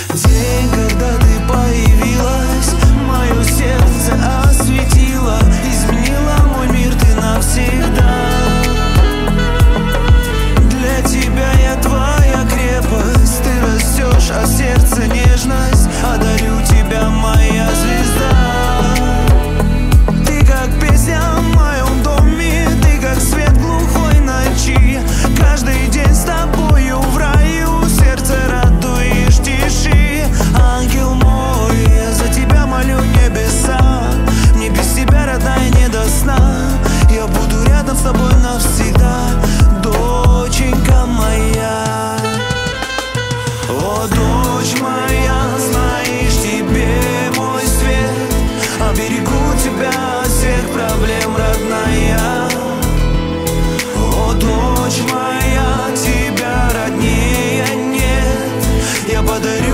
День, когда ты появилась, мое сердце осветила, изменила мой мир ты навсегда. Для тебя я твоя крепость, ты растешь, а в сердце нежность. Одарю тебя, моя звезда. Ты как песня в моем доме, ты как свет глухой ночи. Каждый день с тобою в раю, сердце радуешь тиши. Ангел мой, я за тебя молю небеса. Мне без тебя, родная, не до сна. Я буду рядом с тобой навсегда, доченька моя. О, дочь моя, знаешь, тебе мой свет. Оберегу тебя от всех проблем, родная. О, дочь моя, тебя роднее нет. Я подарю